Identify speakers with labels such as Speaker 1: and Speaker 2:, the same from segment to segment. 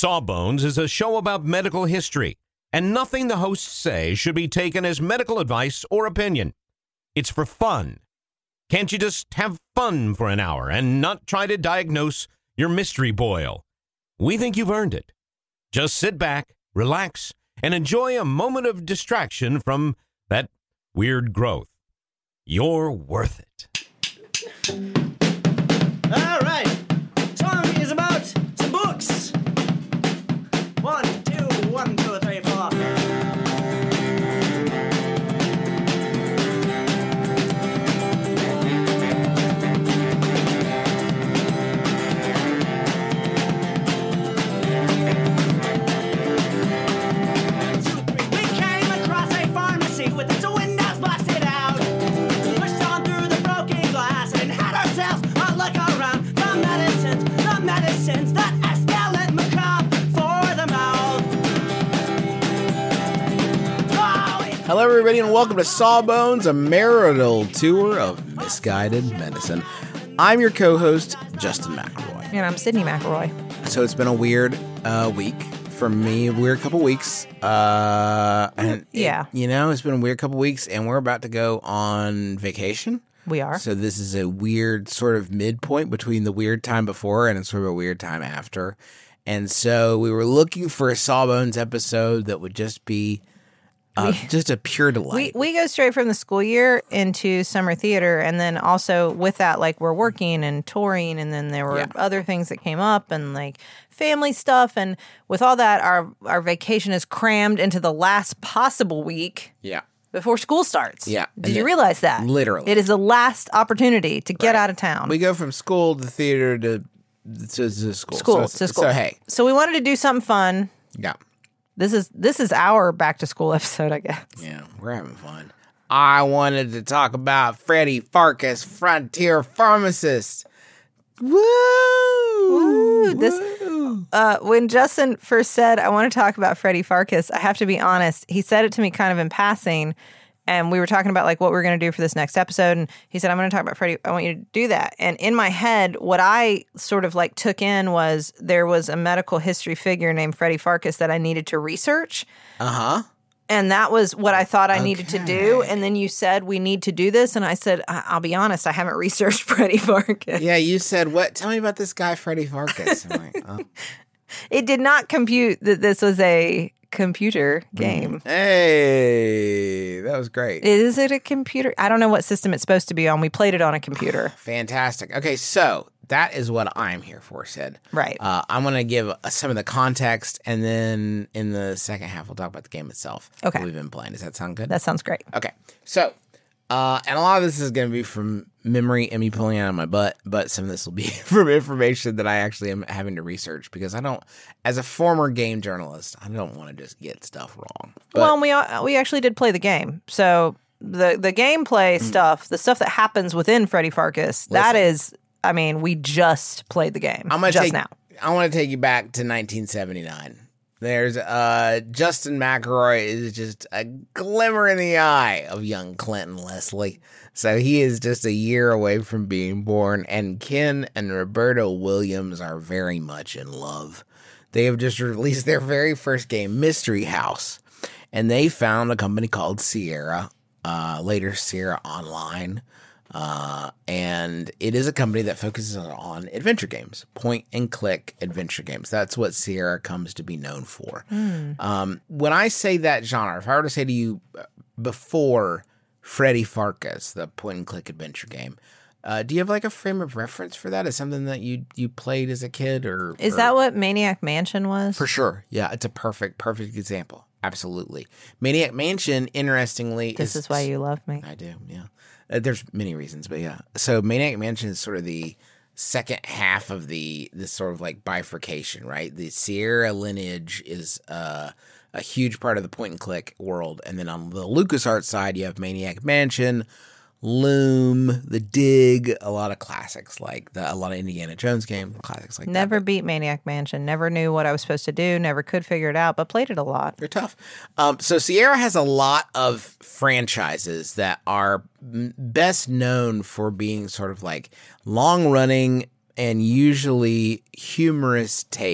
Speaker 1: Sawbones is a show about medical history, and nothing the hosts say should be taken as medical advice or opinion. It's for fun. Can't you just have fun for an hour and not try to diagnose your mystery boil? We think you've earned it. Just sit back, relax, and enjoy a moment of distraction from that weird growth. You're worth it.
Speaker 2: All right. Song is about some books. 1, 2, 1, 2, 3, 4.
Speaker 3: Hello, everybody, and welcome to Sawbones, a marital tour of misguided medicine. I'm your co-host, Justin McElroy.
Speaker 4: And I'm Sydney McElroy.
Speaker 3: So it's been a weird week for me, weird couple weeks. It's been a weird couple weeks, and we're about to go on vacation.
Speaker 4: We are.
Speaker 3: So this is a weird sort of midpoint between the weird time before and sort of a weird time after. And so we were looking for a Sawbones episode that would just be just a pure delight.
Speaker 4: We go straight from the school year into summer theater, and then also with that, like, we're working and touring, and then there were other things that came up, and like family stuff, and with all that, our vacation is crammed into the last possible week.
Speaker 3: Yeah.
Speaker 4: Before school starts.
Speaker 3: Yeah.
Speaker 4: Did you realize that?
Speaker 3: Literally.
Speaker 4: It is the last opportunity to get out of town.
Speaker 3: We go from school to theater to school. So, hey.
Speaker 4: So we wanted to do something fun.
Speaker 3: Yeah.
Speaker 4: This is our back to school episode, I guess.
Speaker 3: Yeah, we're having fun. I wanted to talk about Freddie Farkas, Frontier Pharmacist. Woo!
Speaker 4: Woo! When Justin first said, I want to talk about Freddie Farkas, I have to be honest, he said it to me kind of in passing, and we were talking about like what we were going to do for this next episode, and he said, I'm going to talk about Freddie, I want you to do that. And in my head, what I sort of like took in was there was a medical history figure named Freddie Farkas that I needed to research.
Speaker 3: Uh-huh.
Speaker 4: And that was what I thought I needed to do. And then you said, we need to do this. And I said, I'll be honest, I haven't researched Freddie Farkas.
Speaker 3: Yeah, you said, what? Tell me about this guy, Freddie Farkas. I'm like, oh.
Speaker 4: It did not compute that this was a computer game.
Speaker 3: Hey, that was great.
Speaker 4: Is it a computer? I don't know what system it's supposed to be on. We played it on a computer.
Speaker 3: Fantastic. Okay, so that is what I'm here for, Sid.
Speaker 4: Right.
Speaker 3: I'm going to give some of the context, and then in the second half, we'll talk about the game itself.
Speaker 4: Okay.
Speaker 3: That we've been playing. Does that sound good?
Speaker 4: That sounds great.
Speaker 3: Okay. So, and a lot of this is going to be from memory and me pulling out of my butt, but some of this will be from information that I actually am having to research because I don't, as a former game journalist, I don't want to just get stuff wrong. But,
Speaker 4: well, we actually did play the game. So the gameplay stuff, the stuff that happens within Freddie Farkas, that is, I mean, we just played the game now.
Speaker 3: I want to take you back to 1979. There's Justin McElroy is just a glimmer in the eye of young Clinton Leslie. So he is just a year away from being born, and Ken and Roberta Williams are very much in love. They have just released their very first game, Mystery House, and they found a company called Sierra, later Sierra Online. And it is a company that focuses on adventure games, point and click adventure games. That's what Sierra comes to be known for. When I say that genre, if I were to say to you before Freddie Farkas, the point and click adventure game, do you have like a frame of reference for that? Is something that you played as a kid or
Speaker 4: that what Maniac Mansion was?
Speaker 3: For sure. Yeah, it's a perfect example. Absolutely. Maniac Mansion, interestingly,
Speaker 4: This is why you love me.
Speaker 3: I do, yeah. There's many reasons, but yeah. So Maniac Mansion is sort of the second half of this sort of like bifurcation, right? The Sierra lineage is a huge part of the point and click world, and then on the LucasArts side, you have Maniac Mansion, Loom, The Dig, a lot of classics like a lot of Indiana Jones games, classics like
Speaker 4: Never beat Maniac Mansion. Never knew what I was supposed to do. Never could figure it out, but played it a lot.
Speaker 3: They're tough. So Sierra has a lot of franchises that are best known for being sort of like long running and usually humorous takes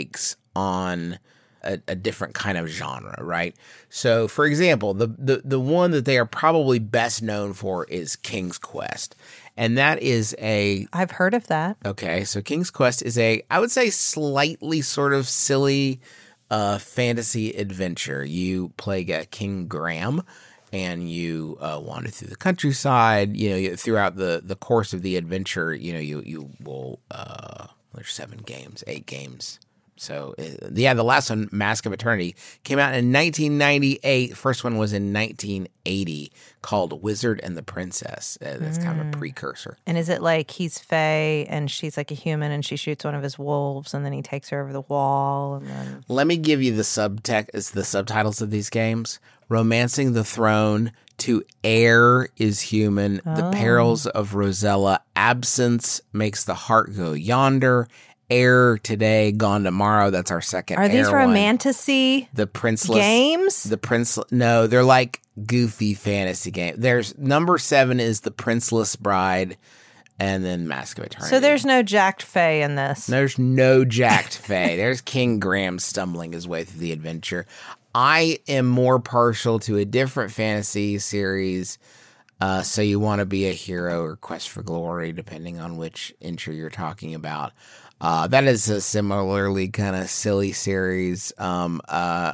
Speaker 3: on a different kind of genre, right? So, for example, the one that they are probably best known for is King's Quest. And that is
Speaker 4: I've heard of that.
Speaker 3: Okay, so King's Quest is I would say, slightly sort of silly fantasy adventure. You play King Graham, and you wander through the countryside. Throughout the course of the adventure, you will. There's 8 games. So, the last one, Mask of Eternity, came out in 1998. First one was in 1980, called Wizard and the Princess. That's kind of a precursor.
Speaker 4: And is it like he's Fae and she's like a human and she shoots one of his wolves and then he takes her over the wall? And then...
Speaker 3: Let me give you the subtitles of these games. Romancing the Throne, To Err is Human, The Perils of Rosella, Absence Makes the Heart Go Yonder, Air Today, Gone Tomorrow. That's our second.
Speaker 4: Are these
Speaker 3: Air one.
Speaker 4: Romantasy
Speaker 3: The Princeless
Speaker 4: games?
Speaker 3: No, they're like goofy fantasy games. There's number 7 is The Princeless Bride, and then Mask of Eternity.
Speaker 4: So there's no jacked Fae in this.
Speaker 3: There's no jacked Fae. There's King Graham stumbling his way through the adventure. I am more partial to a different fantasy series. So You Want to Be a Hero or Quest for Glory, depending on which intro you're talking about. That is a similarly kind of silly series. Arguably,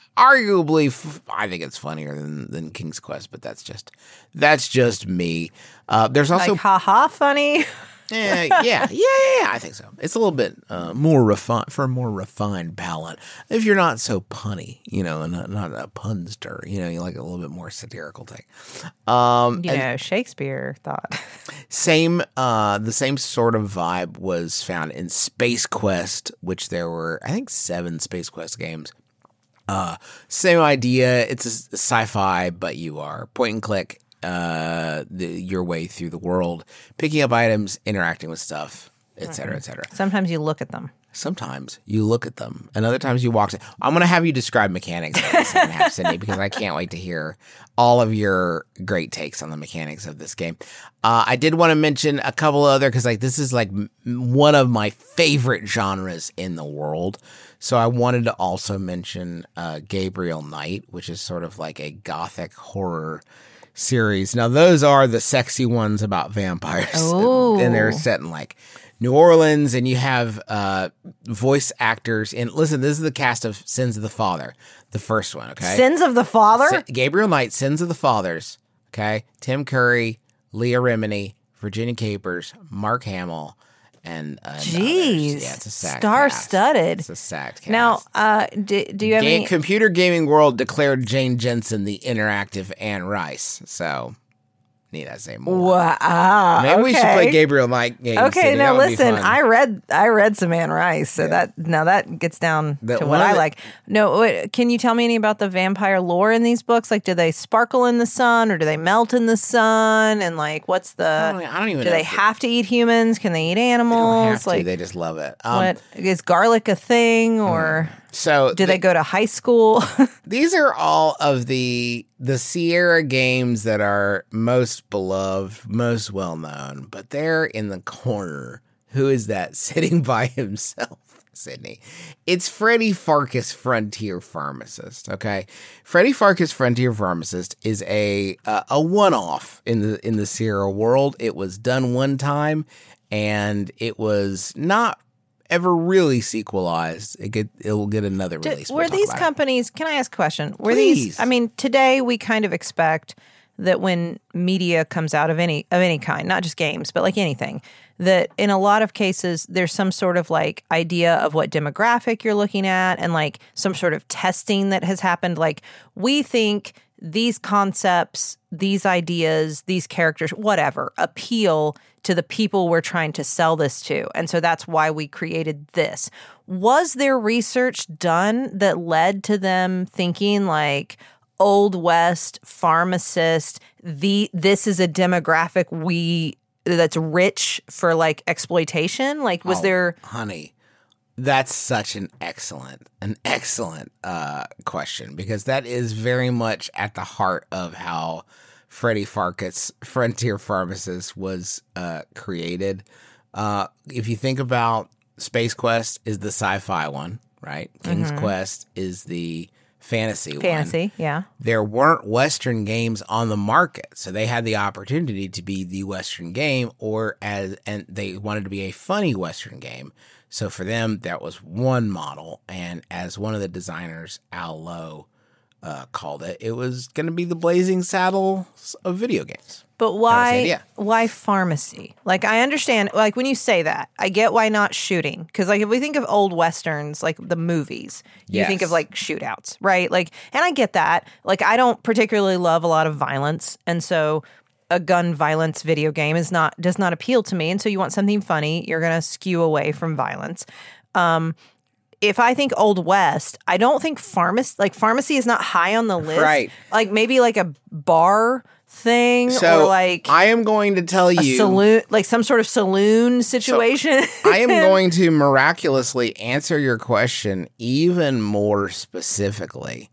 Speaker 3: I think it's funnier than King's Quest, but that's just me. There's also
Speaker 4: like haha funny.
Speaker 3: Yeah, I think so. It's a little bit more refined for a more refined palate. If you're not so punny, and not a punster, you like a little bit more satirical take.
Speaker 4: Shakespeare thought.
Speaker 3: The same sort of vibe was found in Space Quest, which there were, I think, 7 Space Quest games. Same idea. It's a sci-fi, but you are point and click. Your way through the world, picking up items, interacting with stuff, et cetera, et cetera.
Speaker 4: Sometimes you look at them.
Speaker 3: Sometimes you look at them, and other times you walk. I'm going to have you describe mechanics in the second half, Sydney, because I can't wait to hear all of your great takes on the mechanics of this game. I did want to mention a couple other, because this is one of my favorite genres in the world. So I wanted to also mention Gabriel Knight, which is sort of like a gothic horror series. Now, those are the sexy ones about vampires.
Speaker 4: Oh.
Speaker 3: And they're set in New Orleans, and you have voice actors. And listen, this is the cast of Sins of the Father, the first one, okay?
Speaker 4: Sins of the Father?
Speaker 3: Gabriel Knight, Sins of the Fathers, okay? Tim Curry, Leah Remini, Virginia Capers, Mark Hamill, and
Speaker 4: jeez,
Speaker 3: yeah, it's a stacked
Speaker 4: star-studded.
Speaker 3: It's a stacked cast.
Speaker 4: Now, do you have any...
Speaker 3: Computer Gaming World declared Jane Jensen the interactive Anne Rice. So, need I say more?
Speaker 4: Wow.
Speaker 3: Maybe we should play Gabriel Knight games.
Speaker 4: Okay,
Speaker 3: City.
Speaker 4: now listen, I read some Anne Rice, so that gets down to what I like. No, wait, can you tell me any about the vampire lore in these books? Do they sparkle in the sun, or do they melt in the sun? And what's the?
Speaker 3: I don't even know.
Speaker 4: Do they have to eat humans? Can they eat animals?
Speaker 3: They don't have to. They just love it.
Speaker 4: What is garlic a thing, or?
Speaker 3: So
Speaker 4: do they go to high school?
Speaker 3: These are all of the Sierra games that are most beloved, most well known, but they're in the corner. Who is that sitting by himself, Sydney? It's Freddy Farkas, Frontier Pharmacist. Okay, Freddy Farkas, Frontier Pharmacist is a one-off in the Sierra world. It was done one time, and it was not ever really sequelized. It will get another release.
Speaker 4: Were these companies, can I ask a question? Were
Speaker 3: Please.
Speaker 4: these, today we kind of expect that when media comes out of any kind, not just games, but anything, that in a lot of cases there's some sort of idea of what demographic you're looking at, and some sort of testing that has happened. We think these concepts, these ideas, these characters, whatever, appeal to the people we're trying to sell this to. And so that's why we created this. Was there research done that led to them thinking Old West pharmacist, this is a demographic that's rich for exploitation? Was there...
Speaker 3: Honey, that's such an excellent question, because that is very much at the heart of how Freddy Farkas, Frontier Pharmacist, was created. If you think about Space Quest is the sci-fi one, right? King's Quest is the fantasy one.
Speaker 4: Fantasy, yeah.
Speaker 3: There weren't Western games on the market, so they had the opportunity to be the Western game, and they wanted to be a funny Western game. So for them, that was one model, and as one of the designers, Al Lowe, called it, it was going to be the Blazing Saddles of video games.
Speaker 4: But why pharmacy? Like, I understand, like, when you say that, I get why not shooting. Because, like, if we think of old Westerns, like the movies, you think of, like, shootouts, right? Like, and I get that. Like, I don't particularly love a lot of violence. And so a gun violence video game does not appeal to me. And so you want something funny, you're going to skew away from violence. If I think Old West, I don't think pharmacy is not high on the list.
Speaker 3: Right.
Speaker 4: Like, maybe like a bar thing,
Speaker 3: So
Speaker 4: or like
Speaker 3: I am going to tell you,
Speaker 4: saloon, like some sort of saloon situation.
Speaker 3: I am going to miraculously answer your question even more specifically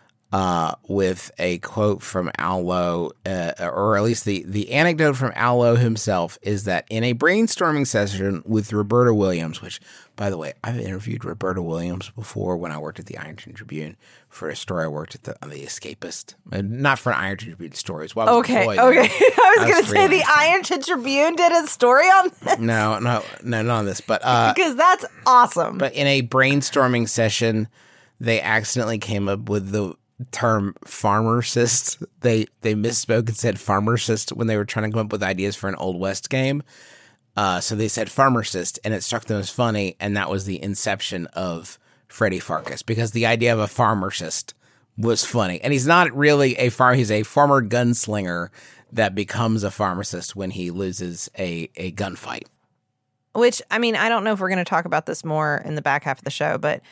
Speaker 3: with a quote from Al Lowe, or at least the anecdote from Al Lowe himself is that in a brainstorming session with Roberta Williams, which, by the way, I've interviewed Roberta Williams before when I worked at the Ironton Tribune for a story I worked at on The Escapist. Not for an Ironton Tribune story. It's
Speaker 4: Okay. I was going to say the Ironton Tribune did a story on this.
Speaker 3: No, not on this, but
Speaker 4: Because that's awesome.
Speaker 3: But in a brainstorming session, they accidentally came up with the term pharmacist. They misspoke and said pharmacist when they were trying to come up with ideas for an Old West game. So they said pharmacist, and it struck them as funny, and that was the inception of Freddy Farkas, because the idea of a pharmacist was funny. And he's not really he's a former gunslinger that becomes a pharmacist when he loses a gunfight.
Speaker 4: Which, I mean, I don't know if we're going to talk about this more in the back half of the show, but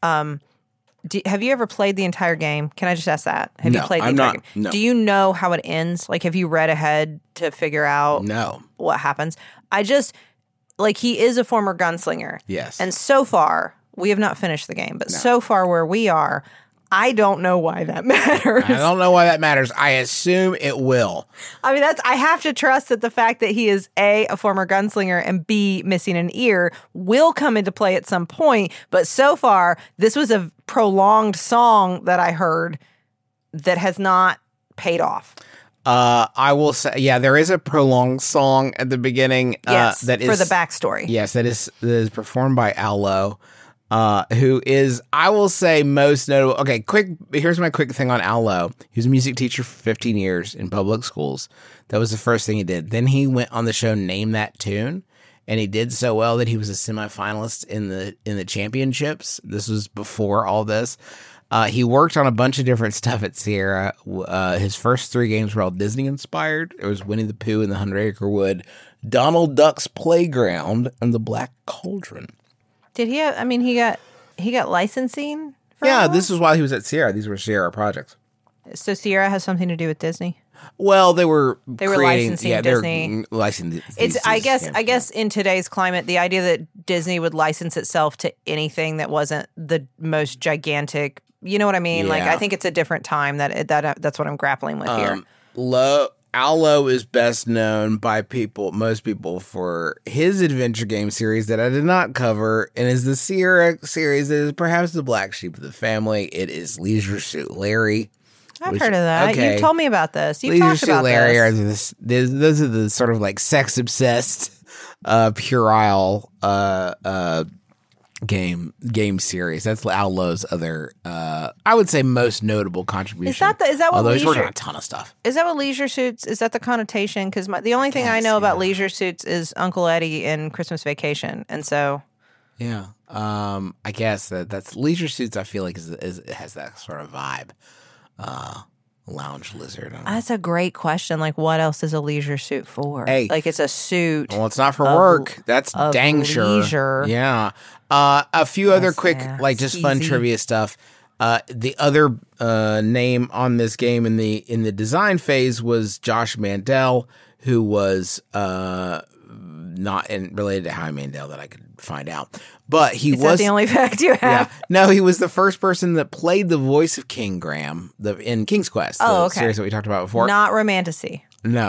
Speaker 4: have you ever played the entire game? Can I just ask that? Have you played the entire game?
Speaker 3: No.
Speaker 4: Do you know how it ends? Like, have you read ahead to figure out what happens? He is a former gunslinger.
Speaker 3: Yes.
Speaker 4: And so far, we have not finished the game, but so far where we are, I don't know why that matters.
Speaker 3: I don't know why that matters. I assume it will.
Speaker 4: I mean, I have to trust that the fact that he is A, a former gunslinger, and B, missing an ear will come into play at some point. But so far, this was a prolonged song that I heard that has not paid off.
Speaker 3: I will say, there is a prolonged song at the beginning.
Speaker 4: Yes,
Speaker 3: that is
Speaker 4: for the backstory.
Speaker 3: Yes, that is performed by Al Lowe. Who is, I will say, most notable. Okay, here's my quick thing on Al Lowe. He was a music teacher for 15 years in public schools. That was the first thing he did. Then he went on the show Name That Tune, and he did so well that he was a semifinalist in the championships. This was before all this. He worked on a bunch of different stuff at Sierra. His first 3 games were all Disney inspired. It was Winnie the Pooh and the 100-Acre Wood, Donald Duck's Playground, and the Black Cauldron.
Speaker 4: Did he have, I mean, he got licensing for
Speaker 3: Yeah,
Speaker 4: all?
Speaker 3: this was while he was at Sierra. These were Sierra projects.
Speaker 4: So Sierra has something to do with Disney?
Speaker 3: Well, they were
Speaker 4: licensing Disney.
Speaker 3: They were licensing.
Speaker 4: I guess in today's climate, the idea that Disney would license itself to anything that wasn't the most gigantic, you know what I mean?
Speaker 3: Yeah.
Speaker 4: Like, I think it's a different time that's what I'm grappling with here.
Speaker 3: Al Lowe is best known by most people for his adventure game series that I did not cover, and is the Sierra series that is perhaps the black sheep of the family. It is Leisure Suit Larry.
Speaker 4: I've heard of that.
Speaker 3: Okay.
Speaker 4: You've told me about this. You've
Speaker 3: Leisure
Speaker 4: talked
Speaker 3: Suit
Speaker 4: about
Speaker 3: Larry
Speaker 4: this.
Speaker 3: those are the sort of like sex obsessed, puerile game series. That's Al Lowe's other, I would say, most notable contribution.
Speaker 4: Is that what
Speaker 3: although he's worked
Speaker 4: Leisure
Speaker 3: on a ton of stuff.
Speaker 4: Is that what Leisure Suits? Is that the connotation? Because the only thing I know about Leisure Suits is Uncle Eddie in Christmas Vacation, and so
Speaker 3: yeah, I guess that's Leisure Suits. I feel like it has that sort of vibe. Lounge lizard.
Speaker 4: That's a great question. Like, what else is a leisure suit for?
Speaker 3: Hey.
Speaker 4: Like, it's a suit.
Speaker 3: Well, it's not for work. That's dang sure.
Speaker 4: Leisure.
Speaker 3: Yeah. A few other quick, just fun
Speaker 4: skeezy.
Speaker 3: trivia stuff. The other name on this game in the design phase was Josh Mandel, who was not related to Howie Mandel that I could find out. But he
Speaker 4: Is that the only fact you have?
Speaker 3: Yeah. No, he was the first person that played the voice of King Graham in King's Quest, the series that we talked about before.
Speaker 4: Not Romantasy.
Speaker 3: No.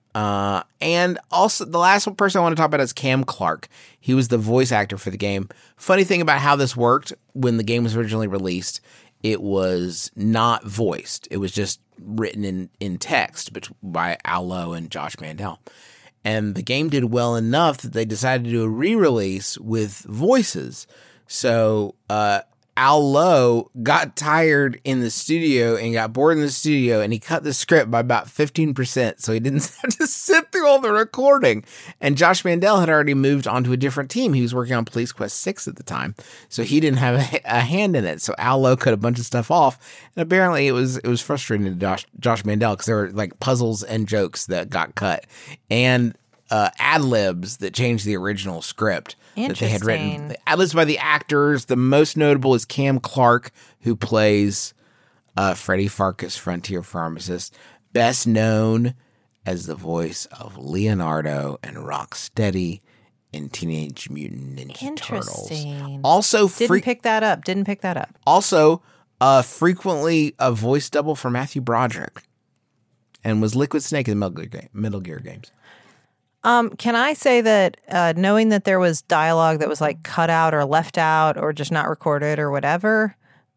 Speaker 3: And also, the last person I want to talk about is Cam Clark. He was the voice actor for the game. Funny thing about how this worked, when the game was originally released, it was not voiced. It was just written in text by Al Lowe and Josh Mandel. And the game did well enough that they decided to do a re-release with voices. So Al Lowe got tired in the studio and got bored in the studio, and he cut the script by about 15%, so he didn't have to sit through all the recording. And Josh Mandel had already moved on to a different team. He was working on Police Quest 6 at the time, so he didn't have a hand in it. So Al Lowe cut a bunch of stuff off, and apparently it was frustrating to Josh Mandel because there were like puzzles and jokes that got cut, and ad-libs that changed the original script that they had written. The ad-libs by the actors. The most notable is Cam Clark, who plays Freddy Farkas, Frontier Pharmacist, best known as the voice of Leonardo and Rocksteady in Teenage Mutant Ninja Turtles. Also,
Speaker 4: Didn't pick that up.
Speaker 3: Also, frequently a voice double for Matthew Broderick, and was Liquid Snake in the Metal Gear games.
Speaker 4: Can I say that knowing that there was dialogue that was like cut out or left out or just not recorded or whatever,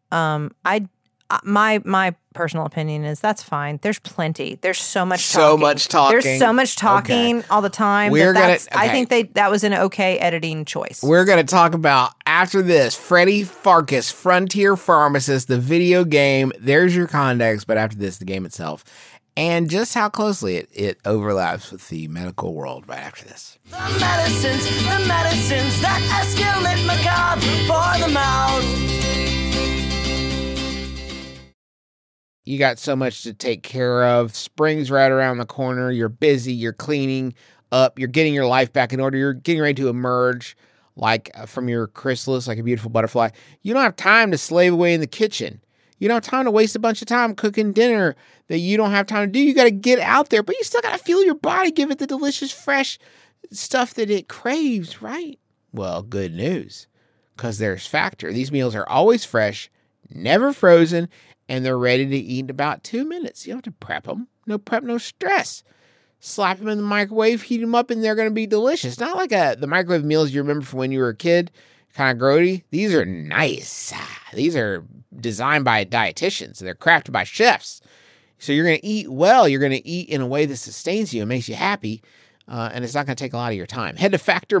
Speaker 4: my personal opinion is that's fine. There's plenty. There's so much talking. There's so much talking all the time. I think that was an okay editing choice.
Speaker 3: We're going to talk about, after this, Freddy Farkas, Frontier Pharmacist, the video game. There's your context, but after this, the game itself. And just how closely it overlaps with the medical world right after this.
Speaker 2: The medicines that escalate macabre for the mouth.
Speaker 3: You got so much to take care of. Spring's right around the corner. You're busy. You're cleaning up. You're getting your life back in order. You're getting ready to emerge from your chrysalis like a beautiful butterfly. You don't have time to slave away in the kitchen. You don't have time to waste a bunch of time cooking dinner that you don't have time to do. You got to get out there, but you still got to fuel your body, give it the delicious, fresh stuff that it craves, right? Well, good news, because there's Factor. These meals are always fresh, never frozen, and they're ready to eat in about 2 minutes. You don't have to prep them. No prep, no stress. Slap them in the microwave, heat them up, and they're going to be delicious. Not like the microwave meals you remember from when you were a kid, kind of grody. These are nice. These are designed by dietitians. They're crafted by chefs. So you're going to eat well. You're going to eat in a way that sustains you and makes you happy. And it's not going to take a lot of your time. Head to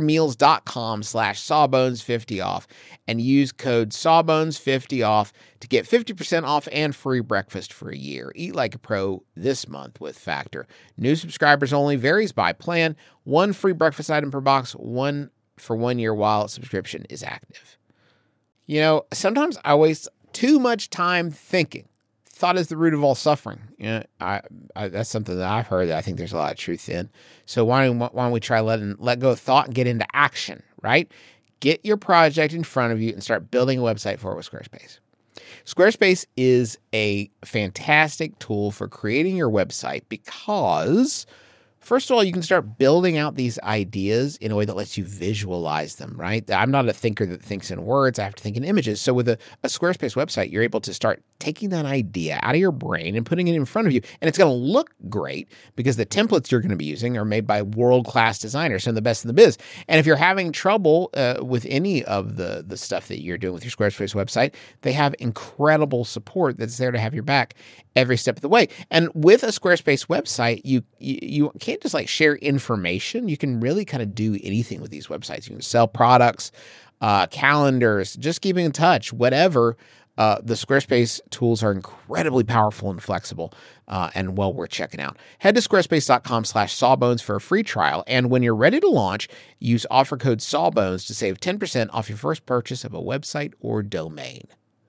Speaker 3: factormeals.com/sawbones50 off and use code sawbones50 off to get 50% off and free breakfast for a year. Eat like a pro this month with Factor. New subscribers only, varies by plan. 1 free breakfast item per box, 1 for 1 year while subscription is active. You know, sometimes I waste too much time thinking. Thought is the root of all suffering. You know, that's something that I've heard that I think there's a lot of truth in. So why don't we try let go of thought and get into action, right? Get your project in front of you and start building a website for it with Squarespace. Squarespace is a fantastic tool for creating your website because, first of all, you can start building out these ideas in a way that lets you visualize them, right? I'm not a thinker that thinks in words. I have to think in images. So with a Squarespace website, you're able to start taking that idea out of your brain and putting it in front of you. And it's going to look great because the templates you're going to be using are made by world-class designers, some of the best in the biz. And if you're having trouble with any of the stuff that you're doing with your Squarespace website, they have incredible support that's there to have your back every step of the way. And with a Squarespace website, you can't just like share information. You can really kind of do anything with these websites. You can sell products, calendars, just keeping in touch, whatever. The Squarespace tools are incredibly powerful and flexible and well worth checking out. Head to squarespace.com/sawbones for a free trial. And when you're ready to launch, use offer code SAWBONES to save 10% off your first purchase of a website or domain.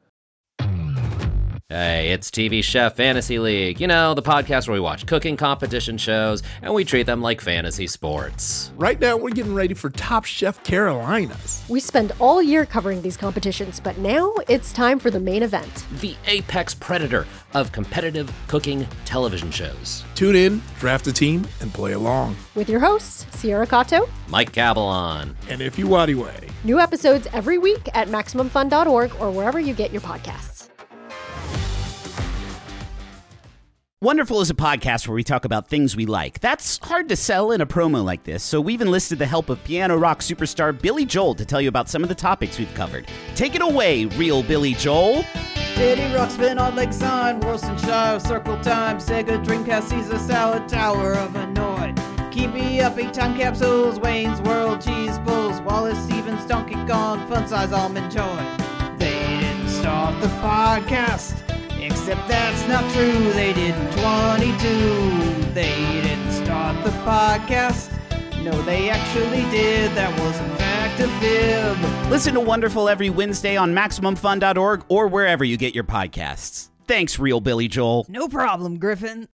Speaker 5: Hey, it's TV Chef Fantasy League. You know, the podcast where we watch cooking competition shows and we treat them like fantasy sports.
Speaker 6: Right now, we're getting ready for Top Chef Carolinas.
Speaker 7: We spend all year covering these competitions, but now it's time for the main event.
Speaker 5: The apex predator of competitive cooking television shows.
Speaker 6: Tune in, draft a team, and play along.
Speaker 7: With your hosts, Sierra Cato,
Speaker 5: Mike Cabalon,
Speaker 6: and Ify Way.
Speaker 7: New episodes every week at MaximumFun.org or wherever you get your podcasts.
Speaker 8: Wonderful is a podcast where we talk about things we like. That's hard to sell in a promo like this, so we've enlisted the help of piano rock superstar Billy Joel to tell you about some of the topics we've covered. Take it away, real Billy Joel.
Speaker 2: Diddy Rockspin on Lakeside, Worcestershire, Circle Time, Sega, Dreamcast, Caesar Salad, Tower of Hanoi. Keep me up, 8 time capsules, Wayne's World, Cheese Bulls, Wallace Stevens, Donkey Kong, Fun Size Almond Joy. They didn't start the podcast. Except that's not true, they did in 22. They didn't start the podcast. No, they actually did. That was in fact a fib.
Speaker 8: Listen to Wonderful every Wednesday on MaximumFun.org or wherever you get your podcasts. Thanks, real Billy Joel.
Speaker 2: No problem, Griffin.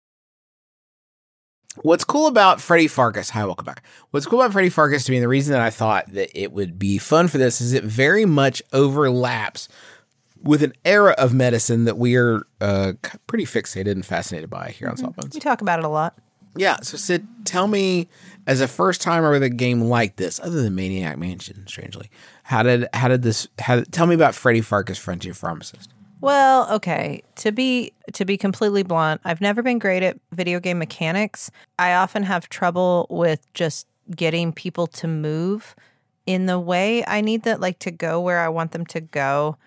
Speaker 3: What's cool about Freddie Farkas, hi, welcome back. What's cool about Freddie Farkas to me, and the reason that I thought that it would be fun for this is it very much overlaps with an era of medicine that we are pretty fixated and fascinated by here on Sawbones.
Speaker 4: We talk about it a lot.
Speaker 3: Yeah, so Sid, tell me, as a first timer with a game like this, other than Maniac Mansion, strangely, tell me about Freddie Farkas, Frontier Pharmacist.
Speaker 4: Well, okay. To be completely blunt, I've never been great at video game mechanics. I often have trouble with just getting people to move in the way I need them, like to go where I want them to go.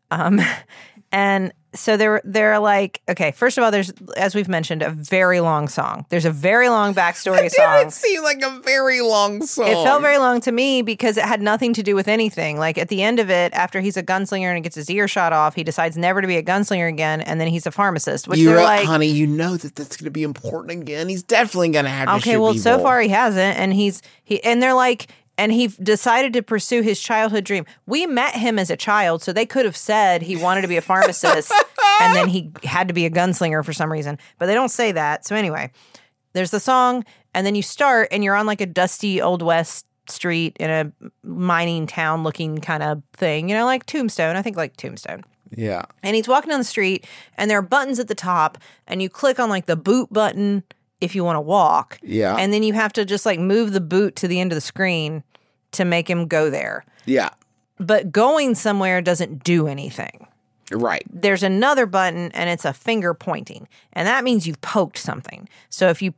Speaker 4: And so they're like, okay, first of all, there's, as we've mentioned, a very long song. There's a very long backstory song.
Speaker 3: It seemed like a very long song.
Speaker 4: It felt very long to me because it had nothing to do with anything. Like at the end of it, after he's a gunslinger and he gets his ear shot off, he decides never to be a gunslinger again, and then he's a pharmacist. Which they're like,
Speaker 3: honey, you know that's going to be important again. He's definitely going to have to shoot
Speaker 4: okay, well,
Speaker 3: people.
Speaker 4: so far he hasn't, and they're like. And he decided to pursue his childhood dream. We met him as a child, so they could have said he wanted to be a pharmacist and then he had to be a gunslinger for some reason. But they don't say that. So anyway, there's the song, and then you start, and you're on like a dusty Old West street in a mining town looking kind of thing, like Tombstone. I think like Tombstone.
Speaker 3: Yeah.
Speaker 4: And he's walking down the street, and there are buttons at the top, and you click on like the boot button if you want to walk.
Speaker 3: Yeah.
Speaker 4: And then you have to just like move the boot to the end of the screen to make him go there.
Speaker 3: Yeah.
Speaker 4: But going somewhere doesn't do anything.
Speaker 3: Right.
Speaker 4: There's another button, and it's a finger pointing. And that means you've poked something. So if you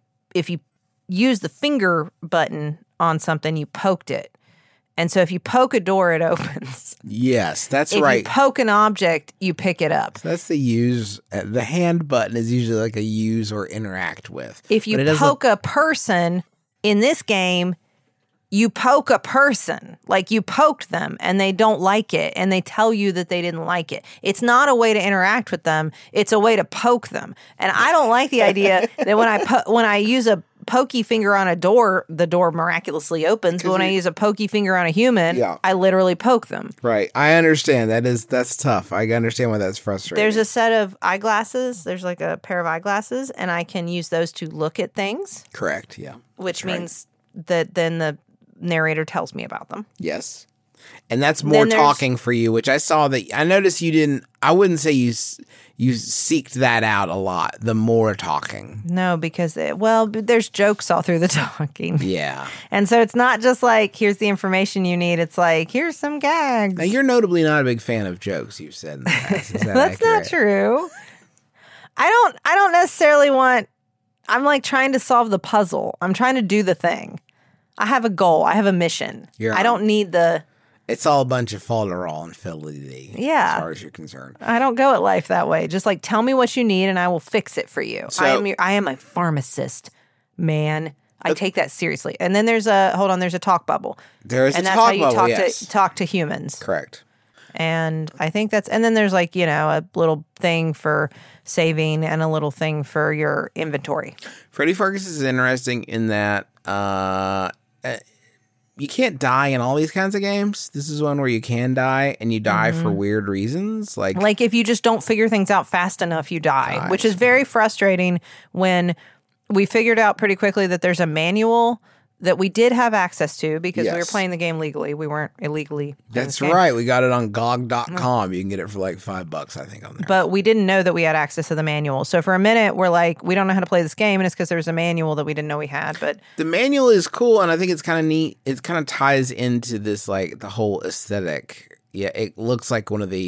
Speaker 4: use the finger button on something, you poked it. And so if you poke a door, it opens.
Speaker 3: Yes, that's
Speaker 4: if
Speaker 3: right.
Speaker 4: If you poke an object, you pick it up.
Speaker 3: So that's the use. The hand button is usually like a use or interact with.
Speaker 4: If you poke a person in this game, you poke a person. Like you poked them and they don't like it and they tell you that they didn't like it. It's not a way to interact with them. It's a way to poke them. And I don't like the idea that when I use a pokey finger on a door, the door miraculously opens. But when I use a pokey finger on a human, I literally poke them.
Speaker 3: Right. I understand. That's tough. I understand why that's frustrating.
Speaker 4: There's a set of eyeglasses. There's like a pair of eyeglasses, and I can use those to look at things.
Speaker 3: Correct. Yeah.
Speaker 4: Which means that then the narrator tells me about them.
Speaker 3: Yes. And that's more talking for you, which I saw that I noticed you didn't. I wouldn't say you seeked that out a lot. The more talking.
Speaker 4: No, because there's jokes all through the talking.
Speaker 3: Yeah.
Speaker 4: And so it's not just like here's the information you need. It's like here's some gags.
Speaker 3: Now you're notably not a big fan of jokes. You've said in the past. Is that
Speaker 4: That's
Speaker 3: accurate?
Speaker 4: not true. I don't necessarily want. I'm like trying to solve the puzzle. I'm trying to do the thing. I have a goal. I have a mission. I don't need the.
Speaker 3: It's all a bunch of folderol and fiddly-dee.
Speaker 4: Yeah.
Speaker 3: As far as you're concerned.
Speaker 4: I don't go at life that way. Just like tell me what you need and I will fix it for you.
Speaker 3: So,
Speaker 4: I am a pharmacist, man. I take that seriously. And then there's a talk bubble.
Speaker 3: There's
Speaker 4: and
Speaker 3: a
Speaker 4: that's
Speaker 3: talk
Speaker 4: how you
Speaker 3: bubble,
Speaker 4: talk to humans.
Speaker 3: Correct.
Speaker 4: And I think and then there's like, a little thing for saving and a little thing for your inventory.
Speaker 3: Freddie Farkas is interesting in that you can't die in all these kinds of games. This is one where you can die, and you die for weird reasons. Like
Speaker 4: if you just don't figure things out fast enough, you die, which is very frustrating when we figured out pretty quickly that there's a manual that we did have access to because we were playing the game legally. We weren't illegally.
Speaker 3: That's right. We got it on GOG.com. You can get it for like $5, I think, on there.
Speaker 4: But we didn't know that we had access to the manual. So for a minute, we're like, we don't know how to play this game. And it's because there was a manual that we didn't know we had. But
Speaker 3: the manual is cool. And I think it's kind of neat. It kind of ties into this, like the whole aesthetic. Yeah. It looks like one of the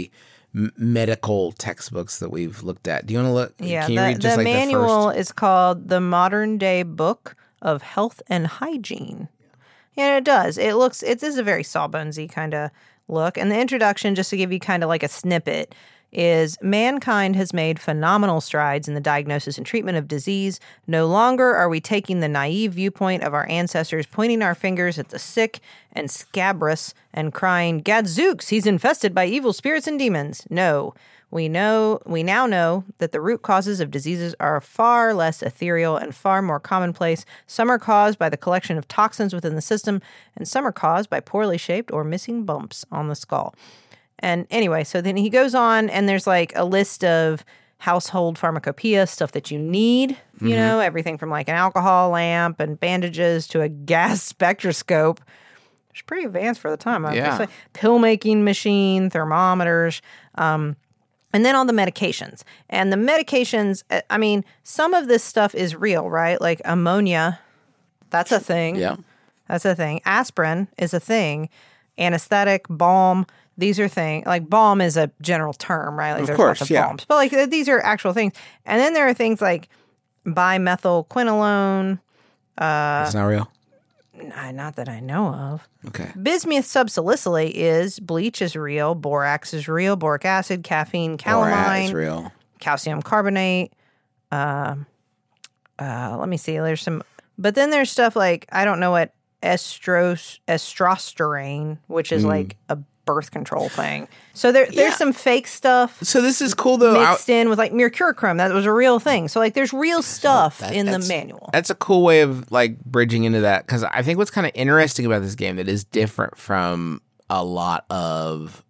Speaker 3: medical textbooks that we've looked at. Do you want to look?
Speaker 4: Yeah,
Speaker 3: can you read just
Speaker 4: the
Speaker 3: like
Speaker 4: manual
Speaker 3: the first?
Speaker 4: is called The Modern Day Book of Health and Hygiene. Yeah, it does. It is a very Sawbonesy kind of look. And the introduction, just to give you kind of like a snippet, is mankind has made phenomenal strides in the diagnosis and treatment of disease. No longer are we taking the naive viewpoint of our ancestors, pointing our fingers at the sick and scabrous and crying, "Gadzooks, he's infested by evil spirits and demons." No, we now know that the root causes of diseases are far less ethereal and far more commonplace. Some are caused by the collection of toxins within the system, and some are caused by poorly shaped or missing bumps on the skull. And anyway, so then he goes on, and there's like a list of household pharmacopoeia, stuff that you need, you know, everything from like an alcohol lamp and bandages to a gas spectroscope. It's pretty advanced for the time. I would say. Pill-making machine, thermometers, and then all the medications. And the medications, I mean, some of this stuff is real, right? Like ammonia, that's a thing.
Speaker 3: Yeah.
Speaker 4: That's a thing. Aspirin is a thing. Anesthetic, balm, these are things. Like balm is a general term, right? Like
Speaker 3: Of
Speaker 4: there's
Speaker 3: course,
Speaker 4: lots of
Speaker 3: yeah.
Speaker 4: balms. But like these are actual things. And then there are things like bimethylquinolone.
Speaker 3: It's not real.
Speaker 4: Not that I know of.
Speaker 3: Okay.
Speaker 4: Bismuth subsalicylate is, bleach is real, borax is real, boric acid, caffeine,
Speaker 3: Borat
Speaker 4: calamine,
Speaker 3: is real.
Speaker 4: calcium carbonate. Let me see. There's some, but then there's stuff like, I don't know what estrosterane, which is like a birth control thing. So there's some fake stuff
Speaker 3: So this is cool though.
Speaker 4: mixed in with like mercurochrome. That was a real thing. So like there's real stuff in the manual.
Speaker 3: That's a cool way of like bridging into that, because I think what's kind of interesting about this game that is different from a lot of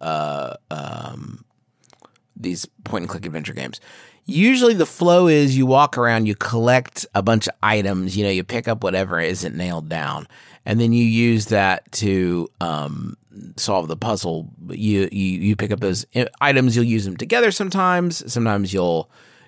Speaker 3: these point and click adventure games. Usually the flow is you walk around, you collect a bunch of items, you know, you pick up whatever isn't nailed down, and then you use that to solve the puzzle. You pick up those items, you'll use them together sometimes. Sometimes you'll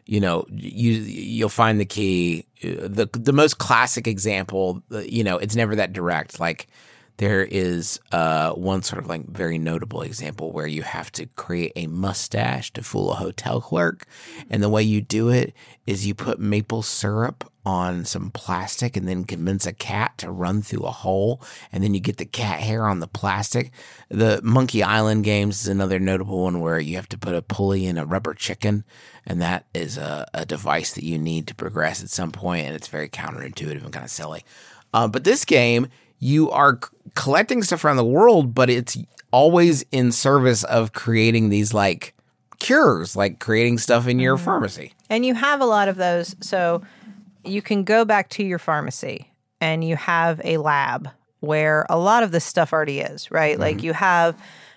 Speaker 3: find the key. The most classic example, it's never that direct. Like there is one sort of like very notable example where you have to create a mustache to fool a hotel clerk. And the way you do it is you put maple syrup on some plastic and then convince a cat to run through a hole. And then you get the cat hair on the plastic. The Monkey Island games is another notable one where you have to put a pulley in a rubber chicken. And that is a device that you need to progress at some point. And it's very counterintuitive and kind of silly. But this game, you are collecting stuff around the world, but it's always in service of creating these like cures, like creating stuff in your pharmacy.
Speaker 4: And you have a lot of those. So you can go back to your pharmacy and you have a lab where a lot of this stuff already is, right? Like you have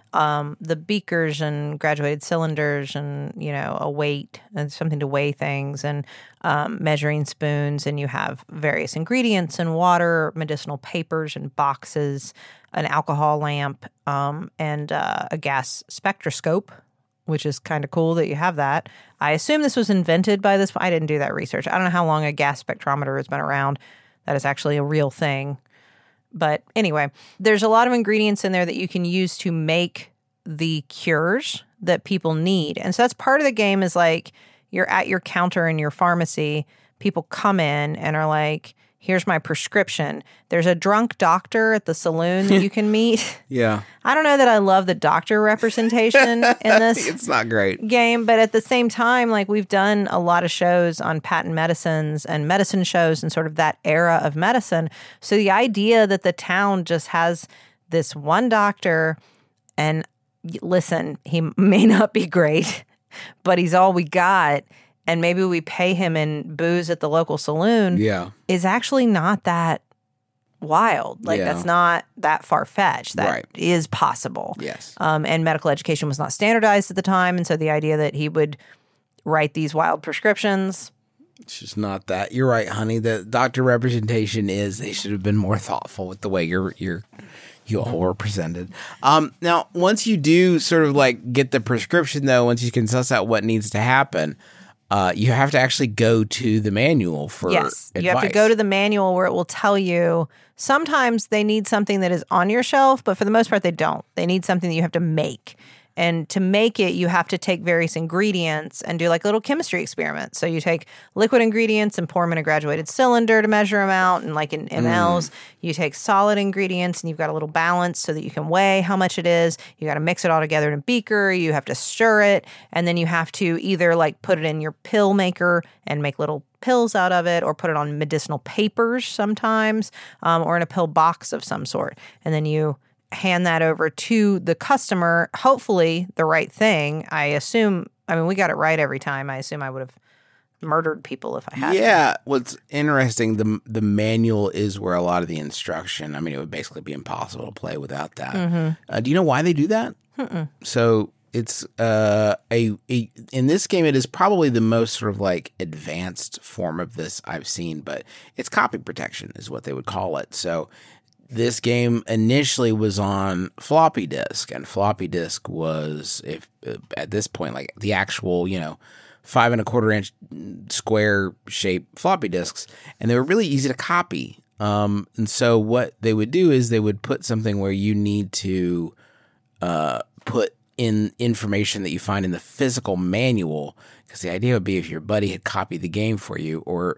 Speaker 4: the beakers and graduated cylinders and, a weight and something to weigh things and measuring spoons. And you have various ingredients and water, medicinal papers and boxes, an alcohol lamp, and a gas spectroscope, which is kind of cool that you have that. I assume this was invented by this. I didn't do that research. I don't know how long a gas spectrometer has been around. That is actually a real thing. But anyway, there's a lot of ingredients in there that you can use to make the cures that people need. And so that's part of the game is like you're at your counter in your pharmacy. People come in and are like, here's my prescription. There's a drunk doctor at the saloon that you can meet.
Speaker 3: Yeah.
Speaker 4: I don't know that I love the doctor representation in this
Speaker 3: It's not great.
Speaker 4: game, but at the same time, like we've done a lot of shows on patent medicines and medicine shows and sort of that era of medicine. So the idea that the town just has this one doctor, and listen, he may not be great, but he's all we got, and maybe we pay him in booze at the local saloon, is actually not that wild. Like that's not that far-fetched. That is possible.
Speaker 3: Yes.
Speaker 4: And medical education was not standardized at the time, and so the idea that he would write these wild prescriptions.
Speaker 3: It's just not that. You're right, honey. The doctor representation is they should have been more thoughtful with the way you all were presented. Now, once you do sort of like get the prescription, though, once you can suss out what needs to happen, you have to actually go to the manual for advice.
Speaker 4: You have to go to the manual where it will tell you. Sometimes they need something that is on your shelf, but for the most part, they don't. They need something that you have to make. And to make it, you have to take various ingredients and do like little chemistry experiments. So you take liquid ingredients and pour them in a graduated cylinder to measure them out, and like in mLs. You take solid ingredients and you've got a little balance so that you can weigh how much it is. You got to mix it all together in a beaker. You have to stir it, and then you have to either like put it in your pill maker and make little pills out of it, or put it on medicinal papers sometimes, or in a pill box of some sort. And then you hand that over to the customer, hopefully the right thing. I assume, I mean, we got it right every time. I assume I would have murdered people if I had.
Speaker 3: Yeah, what's interesting, the manual is where a lot of the instruction, I mean, it would basically be impossible to play without that. Do you know why they do that? So it's in this game, it is probably the most sort of like advanced form of this I've seen, but it's copy protection is what they would call it. So this game initially was on floppy disk, and floppy disk was, if at this point, like the actual, 5 1/4 inch square shape floppy disks, and they were really easy to copy. And so what they would do is they would put something where you need to put in information that you find in the physical manual, because the idea would be if your buddy had copied the game for you, or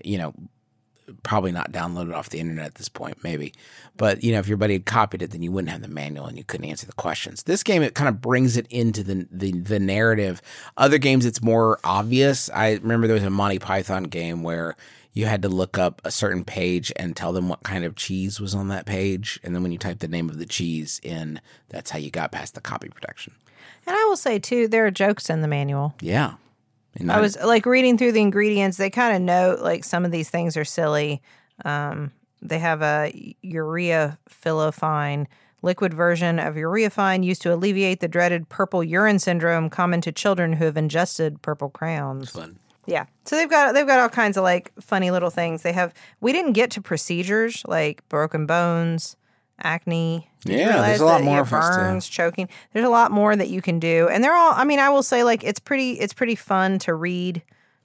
Speaker 3: probably not downloaded off the internet at this point, maybe. But, if your buddy had copied it, then you wouldn't have the manual and you couldn't answer the questions. This game, it kind of brings it into the narrative. Other games, it's more obvious. I remember there was a Monty Python game where you had to look up a certain page and tell them what kind of cheese was on that page. And then when you type the name of the cheese in, that's how you got past the copy protection. And
Speaker 4: I will say, too, there are jokes in the manual.
Speaker 3: Yeah.
Speaker 4: I was like reading through the ingredients. They kind of note like some of these things are silly. They have a ureafilofine, liquid version of ureafine used to alleviate the dreaded purple urine syndrome common to children who have ingested purple crayons.
Speaker 3: Fun.
Speaker 4: Yeah. So they've got all kinds of like funny little things. We didn't get to procedures like broken bones, acne.
Speaker 3: Yeah, there's a lot more for us to...
Speaker 4: burns, choking. There's a lot more that you can do. And they're all, I mean, I will say like it's pretty fun to read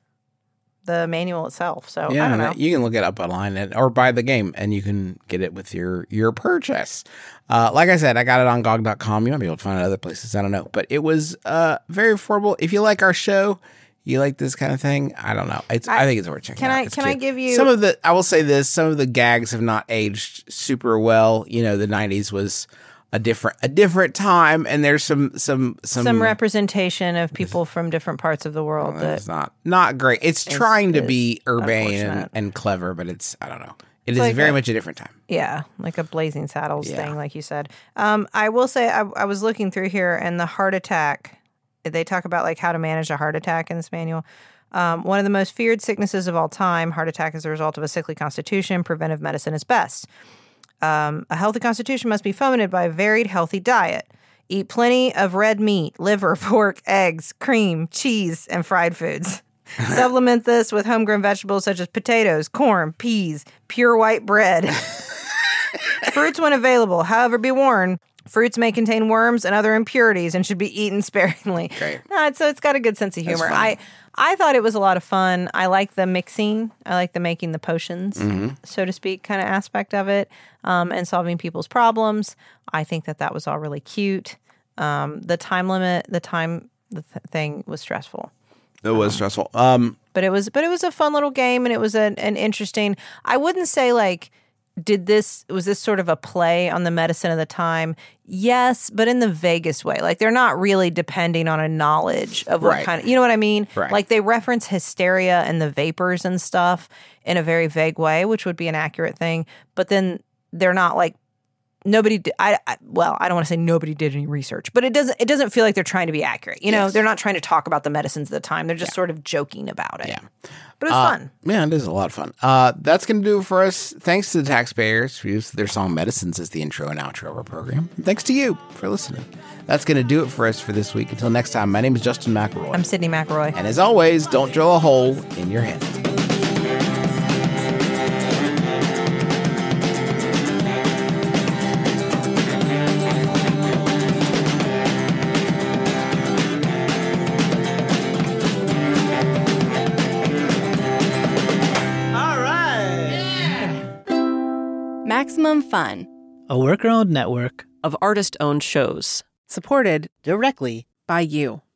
Speaker 4: the manual itself. So
Speaker 3: yeah,
Speaker 4: I don't know.
Speaker 3: You can look it up online or buy the game, and you can get it with your purchase. Like I said, I got it on GOG.com. You might be able to find it other places. I don't know. But it was very affordable. If you like our show, you like this kind of thing, I don't know. I think it's worth checking out.
Speaker 4: Can I give you
Speaker 3: some of the? I will say this: some of the gags have not aged super well. The '90s was a different time, and there's some
Speaker 4: representation of people from different parts of the world
Speaker 3: that's not great. It's trying to be urbane and clever, but I don't know. It is like very much a different time.
Speaker 4: Yeah, like a Blazing Saddles thing, like you said. I will say I was looking through here, and the heart attack. They talk about like how to manage a heart attack in this manual. One of the most feared sicknesses of all time, heart attack is a result of a sickly constitution. Preventive medicine is best. A healthy constitution must be fomented by a varied, healthy diet. Eat plenty of red meat, liver, pork, eggs, cream, cheese, and fried foods. Supplement this with homegrown vegetables such as potatoes, corn, peas, pure white bread. Fruits when available. However, be warned, fruits may contain worms and other impurities and should be eaten sparingly.
Speaker 3: Great.
Speaker 4: No, so it's got a good sense of humor. I thought it was a lot of fun. I like the mixing. I like the making the potions, so to speak, kind of aspect of it, and solving people's problems. I think that was all really cute. The time limit, the thing was stressful.
Speaker 3: It was stressful.
Speaker 4: But it was a fun little game, and it was an interesting. I wouldn't say like. Was this sort of a play on the medicine of the time? Yes, but in the vaguest way. Like they're not really depending on a knowledge of what kind of, you know what I mean?
Speaker 3: Right.
Speaker 4: Like they reference hysteria and the vapors and stuff in a very vague way, which would be an accurate thing. But then they're not like nobody. I don't want to say nobody did any research, but it doesn't feel like they're trying to be accurate. They're not trying to talk about the medicines of the time. They're just sort of joking about it.
Speaker 3: Yeah.
Speaker 4: But it's fun.
Speaker 3: Yeah, it is a lot of fun. That's going to do it for us. Thanks to the taxpayers who used their song Medicines as the intro and outro of our program. And thanks to you for listening. That's going to do it for us for this week. Until next time, my name is Justin McElroy.
Speaker 4: I'm Sydney McElroy.
Speaker 3: And as always, don't drill a hole in your head.
Speaker 9: Maximum Fun,
Speaker 10: a worker-owned network
Speaker 11: of artist-owned shows.
Speaker 9: Supported
Speaker 10: directly
Speaker 9: by you.